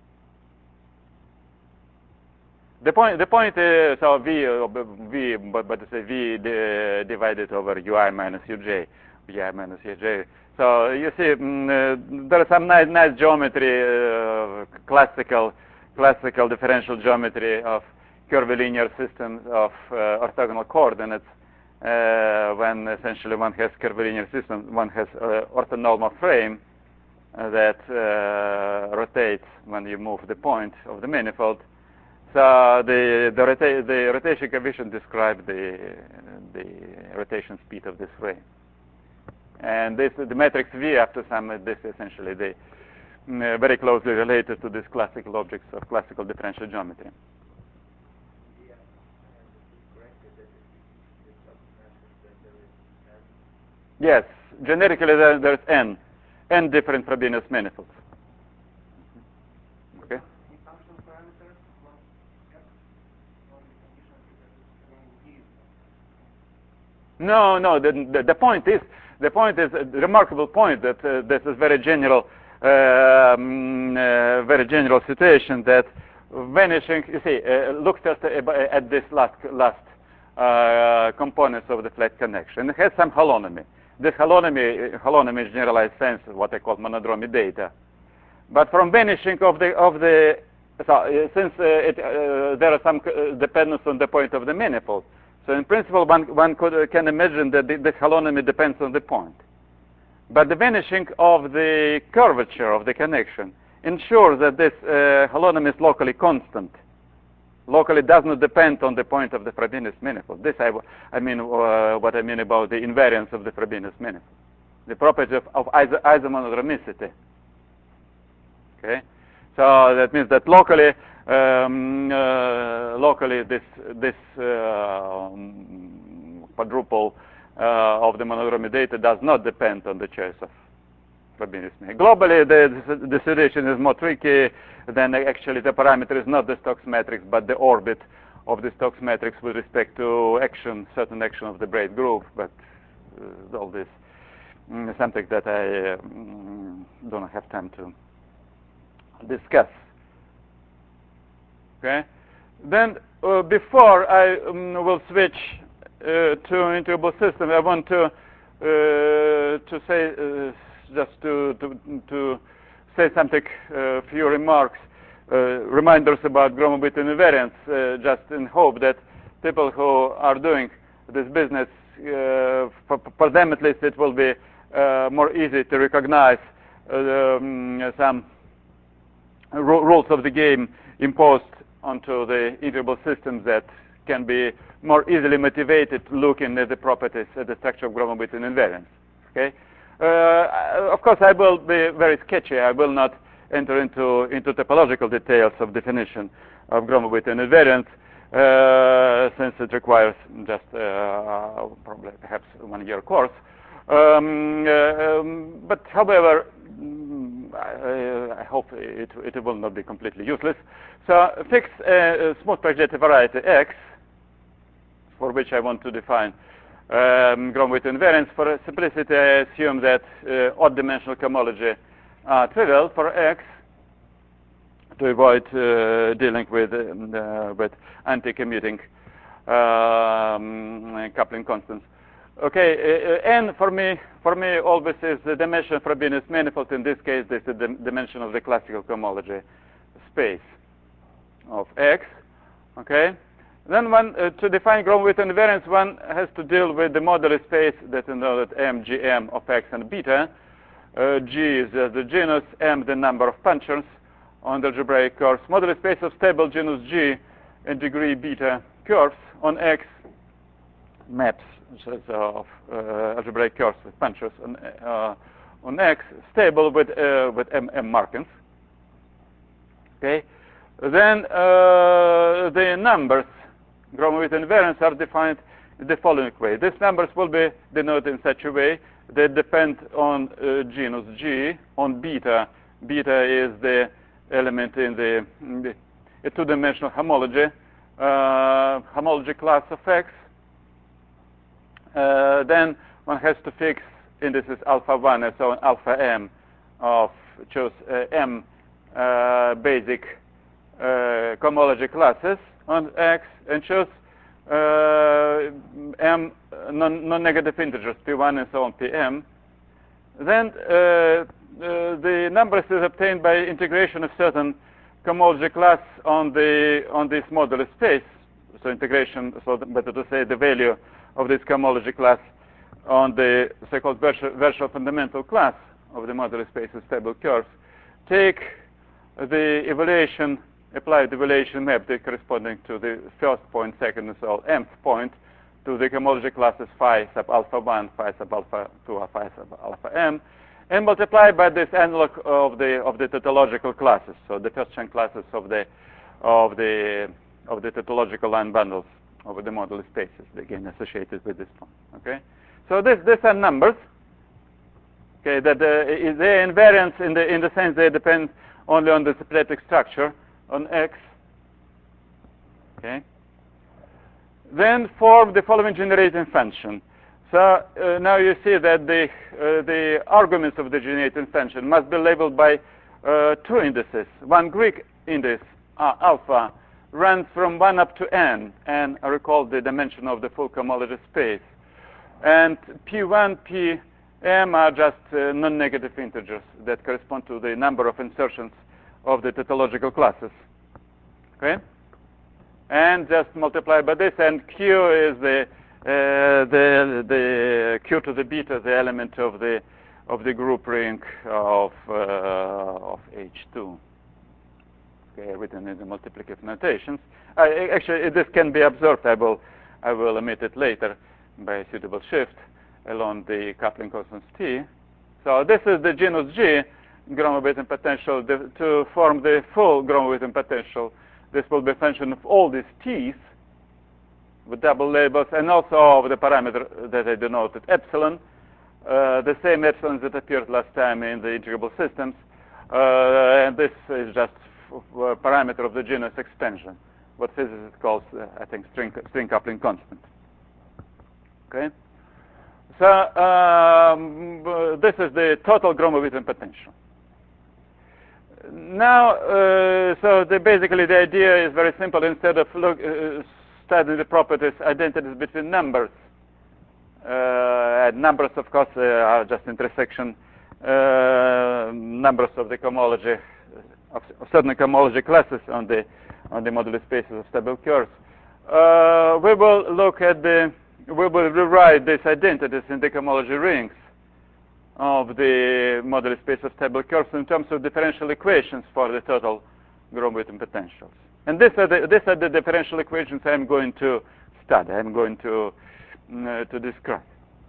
The point, the point is, so V, uh, V, but, but say V d divided over Ui minus Uj, Ui minus Uj. So you see, mm, uh, there is some nice, nice geometry, uh, classical, classical differential geometry of curvilinear systems of uh, orthogonal coordinates. Uh, when essentially one has curvilinear system, one has uh, orthonormal frame uh, that uh, rotates when you move the point of the manifold. So the the, rota the rotation coefficient describes the the rotation speed of this frame, and this the matrix V after some uh, this essentially the uh, very closely related to these classical objects of classical differential geometry. Yes, generically there, there's n, n different Frobenius manifolds. Okay. No, no. The, the the point is the point is a remarkable point that uh, this is very general, uh, um, uh, very general situation that vanishing. You see, uh, look just at this last last uh, components of the flat connection. It has some holonomy. This holonomy, holonomy is generalized sense, what I call monodromy data. But from vanishing of the of the, so, uh, since uh, it, uh, there are some uh, dependence on the point of the manifold, so in principle one one could uh, can imagine that the, this holonomy depends on the point. But the vanishing of the curvature of the connection ensures that this uh, holonomy is locally constant. Locally does not depend on the point of the Frobenius manifold. This I, I mean uh, what I mean about the invariance of the Frobenius manifold, the property of, of iso isomonodromicity. Okay, so that means that locally, um, uh, locally this this uh, quadruple uh, of the monodromy data does not depend on the choice of Frobenius manifold. Globally, the, the situation is more tricky. Then actually the parameter is not the Stokes matrix, but the orbit of the Stokes matrix with respect to action, certain action of the braid group. But uh, all this mm, is something that I uh, mm, don't have time to discuss. Okay. Then uh, before I um, will switch uh, to integrable system, I want to uh, to say uh, just to to to. say something, a uh, few remarks, uh, reminders about Gromov-Witten invariance, uh, just in hope that people who are doing this business, uh, for, for them at least it will be uh, more easy to recognize uh, um, some rules of the game imposed onto the integrable systems that can be more easily motivated looking at the properties at the structure of Gromov-Witten invariance. Okay. Uh, of course, I will be very sketchy. I will not enter into into topological details of definition of Gromov-Witten invariance, uh, since it requires just uh, probably perhaps one year course. Um, uh, um, but however, I, I hope it it will not be completely useless. So fix a smooth projective variety X, for which I want to define Um, Gromov-Witten invariance. For simplicity, I assume that uh, odd dimensional cohomology are trivial for X to avoid uh, dealing with uh, with anti-commuting um, coupling constants. Okay, uh, N for me for me always is the dimension of Frobenius manifold. In this case, this is the dimension of the classical cohomology space of X. Okay. Then one, uh, to define Gromov-Witten invariance, one has to deal with the modular space that is denoted M, G, M of X and beta. uh, G is uh, the genus, M the number of punctures on the algebraic curves. Moduli space of stable genus G in degree beta curves on X maps of uh, algebraic curves with punctures on, uh, on X stable with uh, with M, M markings. Okay, then uh, the numbers Gromov invariants are defined in the following way. These numbers will be denoted in such a way they depend on uh, genus G, on beta. Beta is the element in the, in the a two-dimensional homology uh, homology class of X. Uh, then one has to fix indices alpha one and so on alpha m of choose uh, m uh, basic uh, cohomology classes on X and choose uh, m non, non-negative integers p one and so on pm. Then uh, uh, the numbers is obtained by integration of certain cohomology class on the on this moduli space. So integration, so the, better to say the value of this cohomology class on the so-called virtual, virtual fundamental class of the moduli space of stable curves. Take the evaluation, applied evaluation map the corresponding to the first point, second, and so mth point to the cohomology classes phi sub alpha one, phi sub alpha two, or phi sub alpha m, and multiply by this analog of the of the tautological classes. So the first chain classes of the of the of the tautological line bundles over the moduli spaces, again associated with this point. Okay, so this these are numbers. Okay, that uh, they invariants in the in the sense they depend only on the symplectic structure on X. Okay. Then form the following generating function. So uh, now you see that the uh, the arguments of the generating function must be labeled by uh, two indices. One Greek index uh, alpha runs from one up to n, and I recall the dimension of the full cohomology space. And p one, p m are just uh, non-negative integers that correspond to the number of insertions of the tautological classes. Okay, and just multiply by this, and q is the uh, the the q to the beta, the element of the of the group ring of uh, of H two. Okay, written in the multiplicative notations. Uh, actually, this can be observed. I will I will omit it later by a suitable shift along the coupling constants T. So this is the genus G, Gromov-Witten potential. The, to form the full Gromov-Witten potential, this will be a function of all these T's with double labels, and also of the parameter that I denoted epsilon, uh, the same epsilon that appeared last time in the integrable systems. Uh, and this is just a parameter of the genus expansion, what physicists calls, uh, I think, string, string coupling constant. Okay? So um, this is the total Gromov-Witten potential. Now, uh, so the, basically the idea is very simple. Instead of look, uh, studying the properties, identities between numbers, uh, and numbers, of course, uh, are just intersection uh, numbers of the cohomology, of, of certain cohomology classes on the on the moduli spaces of stable curves. Uh, we will look at the we will rewrite these identities in the cohomology rings of the moduli space of stable curves in terms of differential equations for the total Gromov-Witten potentials. And these are the these are the differential equations I'm going to study. I'm going to uh, to describe,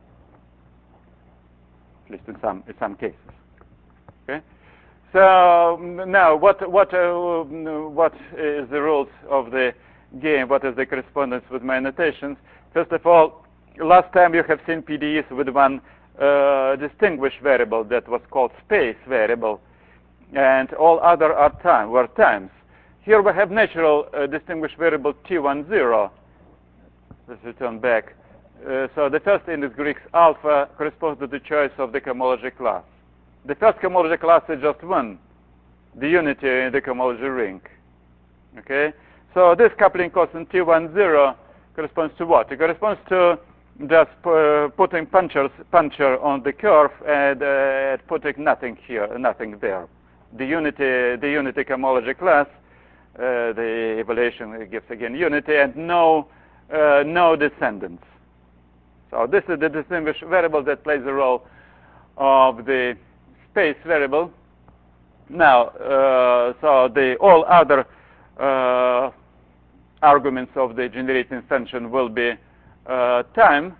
at least in some in some cases. Okay. So now, what what uh, what is the rules of the game? What is the correspondence with my notations? First of all, last time you have seen P D Es with one uh, distinguished variable that was called space variable, and all other are time were times. Here we have natural uh, distinguished variable T one zero. Let's return back. Uh, so the first index Greek alpha corresponds to the choice of the cohomology class. The first cohomology class is just one, the unity in the cohomology ring. Okay, so this coupling constant T one zero corresponds to what? It corresponds to just uh, putting punctures puncture on the curve and uh, putting nothing here, nothing there. The unity, the unity cohomology class, uh, the evaluation gives again unity and no uh, no descendants. So this is the distinguished variable that plays the role of the space variable. Now, uh, so the all other uh, arguments of the generating function will be uh, time,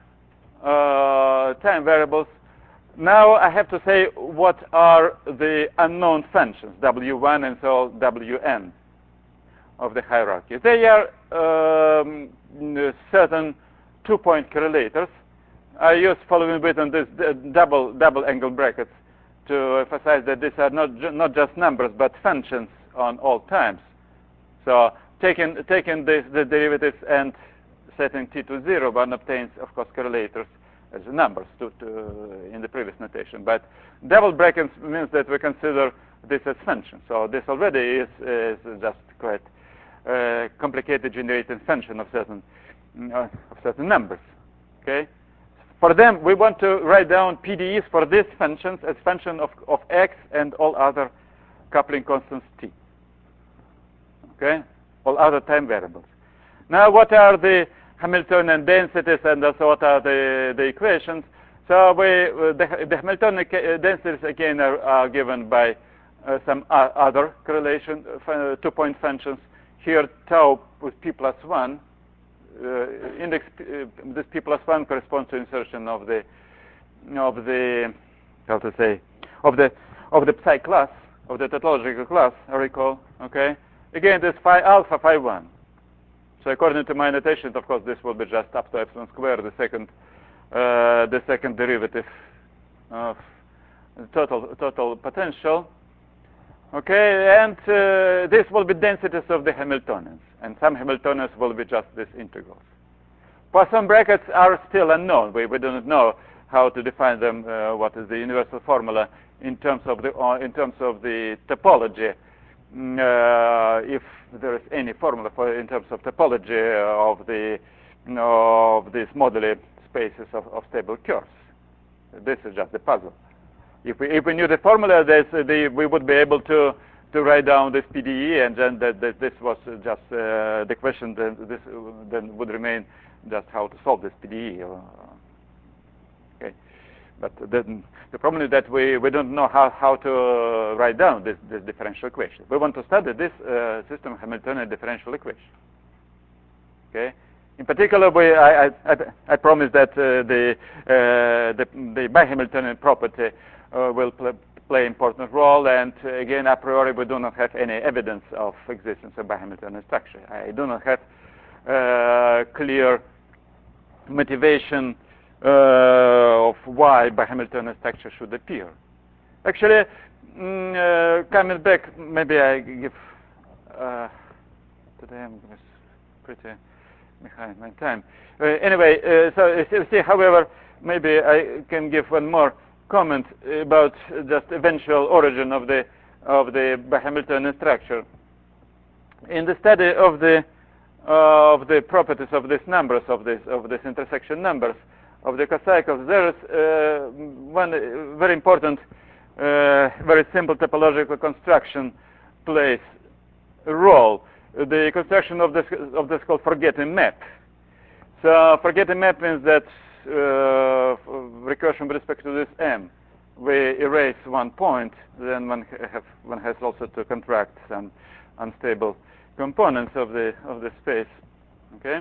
uh, time variables. Now I have to say what are the unknown functions, W one and so W n of the hierarchy. They are um, certain two-point correlators. I use following bit on this uh, double double angle brackets to emphasize that these are not ju not just numbers but functions on all times. So taking taking this, the derivatives and setting t to zero, one obtains of course correlators as numbers to, to in the previous notation. But double brackets means that we consider this as function. So this already is, is just quite uh, complicated generating function of certain uh, of certain numbers. Okay. For them, we want to write down P D Es for these functions as function of, of x and all other coupling constants t. Okay, all other time variables. Now, what are the Hamiltonian densities and also what are the, the equations? So we, uh, the, the Hamiltonian densities again are, are given by uh, some uh, other correlation uh, two-point functions. Here, tau with p plus one. Uh, index uh, this p plus one corresponds to insertion of the of the how to say of the of the psi class of the tautological class. I recall. Okay. Again, this phi alpha phi one. So according to my notation, of course, this will be just up to epsilon square, the second uh, the second derivative of the total total potential. Okay, and uh, this will be densities of the Hamiltonians, and some Hamiltonians will be just these integrals. Poisson brackets are still unknown. We, we do not know how to define them. Uh, what is the universal formula in terms of the uh, in terms of the topology? Uh, if there is any formula for in terms of topology of the you know, of these moduli spaces of, of stable curves. This is just the puzzle. If we, if we knew the formula, this, uh, the, we would be able to, to write down this P D E, and then that, that this was just uh, the question. Then this uh, then would remain just how to solve this P D E. Or, okay, but then the problem is that we, we don't know how, how to write down this, this differential equation. We want to study this uh, system Hamiltonian differential equation. Okay. In particular, we, I, I, I promise that uh, the, uh, the the bi-Hamiltonian property Uh, will pl play important role, and uh, again, a priori, we do not have any evidence of existence of bi-Hamiltonian structure. I do not have uh, clear motivation uh, of why bi-Hamiltonian structure should appear. Actually, mm, uh, coming back, maybe I give uh, today I'm pretty behind my time. Uh, anyway, uh, so you see, however, maybe I can give one more comment about just eventual origin of the of the bi-Hamiltonian structure. In the study of the uh, of the properties of these numbers of this of these intersection numbers of the cocycles, there is uh, one very important, uh, very simple topological construction plays a role. The construction of this of this called forgetting map. So forgetting map means that Uh, recursion with respect to this m, we erase one point, then one have one has also to contract some unstable components of the of the space. Okay,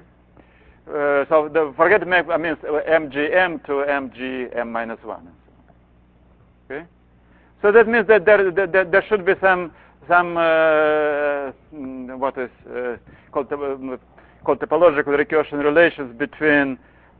uh, so the forget map means M G M to M G M minus one. Okay, so that means that there there, there should be some some uh, what is uh, called uh, called topological recursion relations between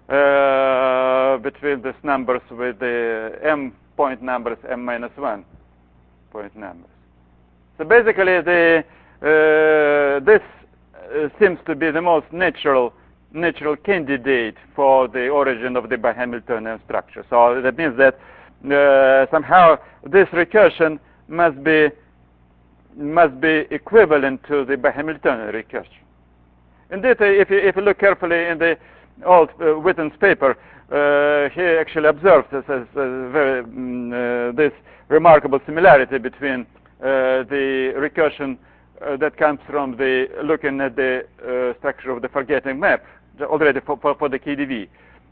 Uh, between these numbers with the m point numbers, m minus one point numbers. So basically, the uh, this uh, seems to be the most natural natural candidate for the origin of the bi-Hamiltonian structure. So that means that uh, somehow this recursion must be must be equivalent to the bi-Hamiltonian recursion. Indeed, if you if you look carefully in the old uh, Witten's paper, uh, he actually observes this as uh, very mm, uh, this remarkable similarity between uh, the recursion uh, that comes from the looking at the uh, structure of the forgetting map already for, for, for the K D V,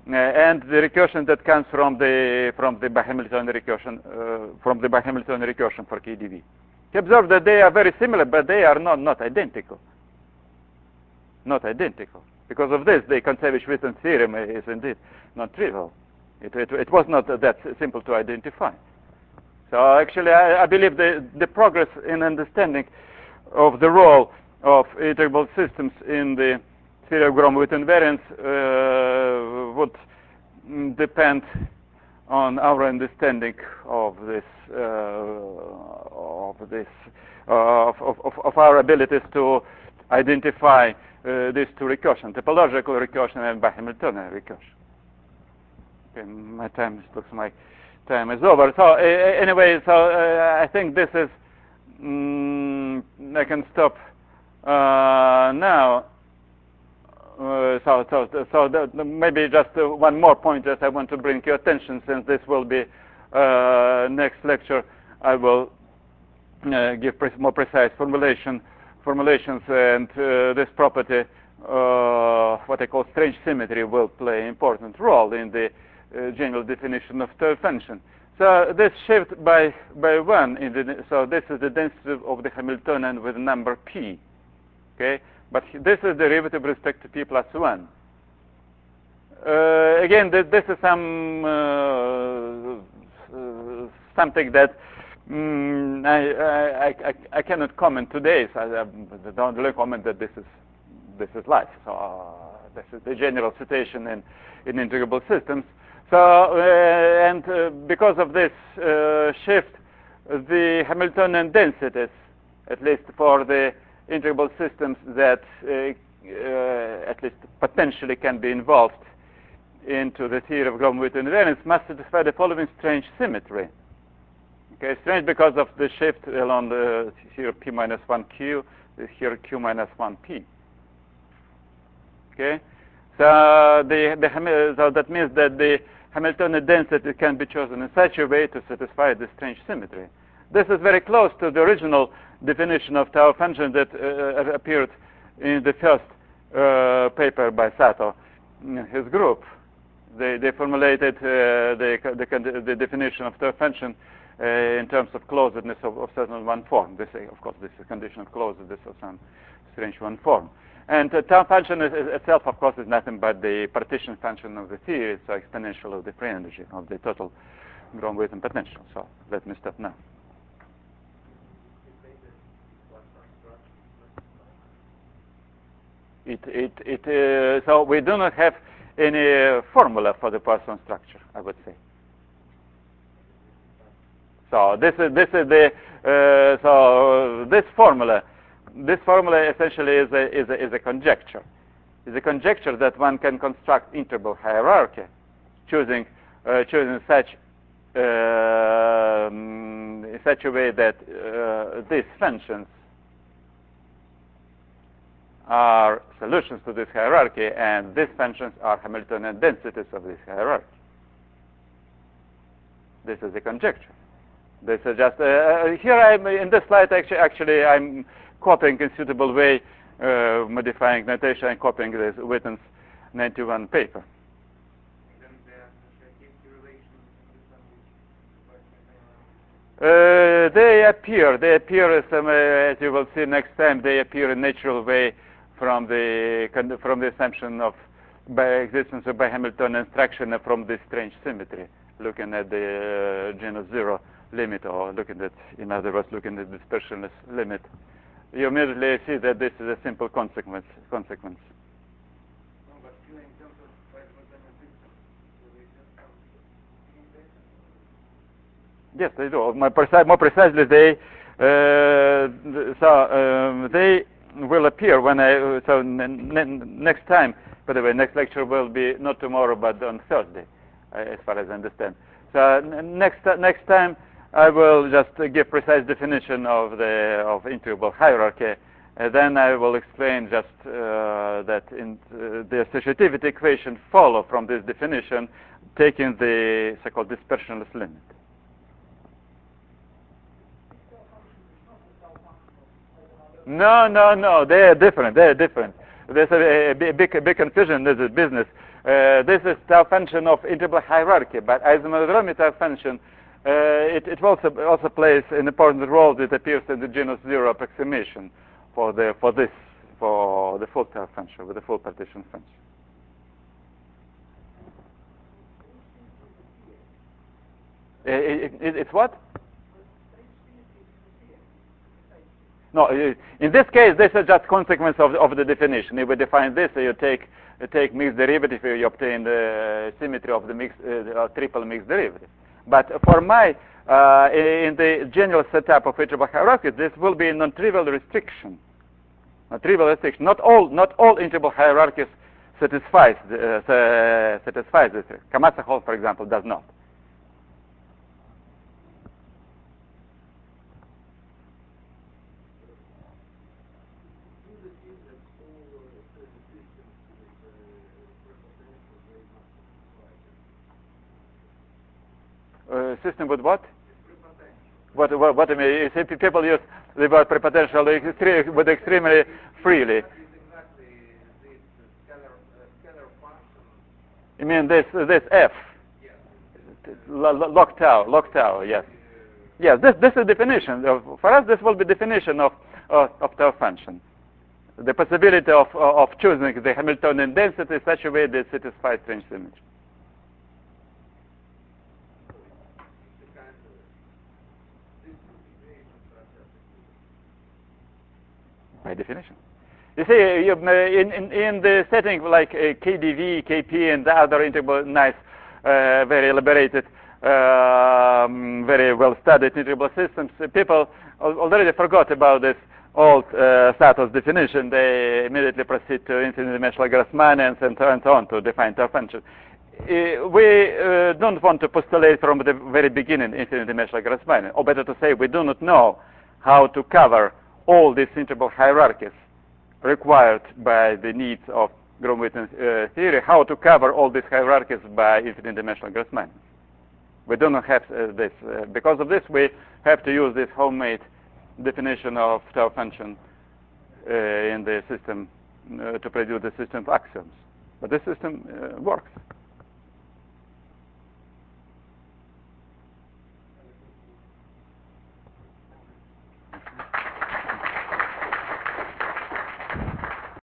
uh, and the recursion that comes from the from the Hamiltonian recursion uh, from the Hamiltonian recursion for K D V. You observe that they are very similar, but they are not not identical. Not identical. Because of this, the Kontsevich-Witten theorem is indeed not trivial. It, it, it was not that simple to identify. So actually, I, I believe the, the progress in understanding of the role of integrable systems in the theory of Gromov-Witten invariance uh, would depend on our understanding of this, uh, of this, uh, of, of, of our abilities to identify uh, these two recursion, topological recursion and Hamiltonian recursion. Okay, my time looks my time is over. So uh, anyway, so uh, I think this is. Mm, I can stop uh, now. Uh, so, so, so that maybe just uh, one more point that I want to bring your attention, since this will be uh, next lecture. I will uh, give pre more precise formulation formulations, and uh, this property, uh, what I call strange symmetry, will play an important role in the uh, general definition of the function. So this shift by by one in the, so this is the density of the Hamiltonian with number p. Okay, but this is derivative with respect to p plus one. Uh, again, th this is some uh, uh, something that mm, I, I, I I cannot comment today. So I, I don't really comment that this is this is life. So uh, this is the general situation in in integrable systems. So, uh, and uh, because of this uh, shift, the Hamiltonian densities, at least for the integrable systems that uh, uh, at least potentially can be involved into the theory of Gromov-Witten invariance, must satisfy the following strange symmetry. Okay, strange because of the shift along the here p minus one q, here q minus one p. Okay, so the, the so that means that the Hamiltonian density can be chosen in such a way to satisfy this strange symmetry. This is very close to the original definition of tau function that uh, appeared in the first uh, paper by Sato and his group. They, they formulated uh, the, the, the definition of tau function uh, in terms of closedness of, of certain one form. This, of course, this is a condition of closedness of some strange one form. And uh, tau function is, is itself, of course, is nothing but the partition function of the theory. It's an exponential of the free energy of the total Gromov-Witten potential. So let me stop now. It, it, it, uh, so we do not have any uh, formula for the Poisson structure, I would say. So this is this is the uh, so this formula. This formula essentially is a, is a, is a conjecture. It's a conjecture that one can construct interval hierarchy, choosing uh, choosing such uh, in such a way that uh, these functions are solutions to this hierarchy, and these functions are Hamiltonian densities of this hierarchy. This is a conjecture. This is just uh, here. I'm in this slide. Actually, actually, I'm copying in suitable way, uh, modifying notation and copying this Witten's ninety-one paper. Uh, they appear. They appear as, um, uh, as you will see next time. They appear in natural way from the from the assumption of by existence of Hamiltonian structure and from this strange symmetry, looking at the uh, genus zero limit, or looking at, in other words, looking at the dispersionless limit. You immediately see that this is a simple consequence. consequence. Yes, they do. More, preci more precisely, they uh, so um, they will appear when I so next time. By the way, next lecture will be not tomorrow, but on Thursday, uh, as far as I understand. So next next time, I will just uh, give precise definition of the of integrable hierarchy. Uh, then I will explain just uh, that in, uh, the associativity equation follow from this definition, taking the so-called dispersionless limit. No, no, no. They are different. They are different. There's a, a big, a big confusion. There's a business Uh, this is tau function of integral hierarchy, but isomorphic tau function, uh, it, it also also plays an important role. It appears in the genus zero approximation for the for this for the full tau function with the full partition function. It, it, it's what? No, in this case, this is just consequence of, of the definition. If we define this, you take you take mixed derivative, you obtain the symmetry of the mixed uh, triple mixed derivative. But for my uh, in the general setup of integral hierarchy, this will be a non-trivial restriction. A trivial restriction. Not all not all integral hierarchies satisfies the, uh, satisfies this. Kamasa-Hall, for example, does not. Uh, system with what? What, what? What I mean? You see, people use the word prepotential extre with extremely freely. You mean this this F? Log tau, log tau. Yes. Yes. This this is definition. For us, this will be definition of of, of tau function. The possibility of of choosing the Hamiltonian density in such a way that satisfies strange symmetry. By definition. You see, you, in, in, in the setting like uh, K D V, K P, and the other integral, nice, uh, very elaborated, um, very well-studied integral systems, uh, people already forgot about this old uh, Sato's definition. They immediately proceed to infinite-dimensional Grassmannians and so on, and so on to define tau function. Uh, we uh, don't want to postulate from the very beginning infinite-dimensional Grassmannian, or better to say, we do not know how to cover all these integral hierarchies required by the needs of Gromov-Witten uh, theory, how to cover all these hierarchies by infinite-dimensional Grassmannians. We do not have uh, this. Uh, because of this, we have to use this homemade definition of tau function uh, in the system uh, to produce the system of axioms. But this system uh, works.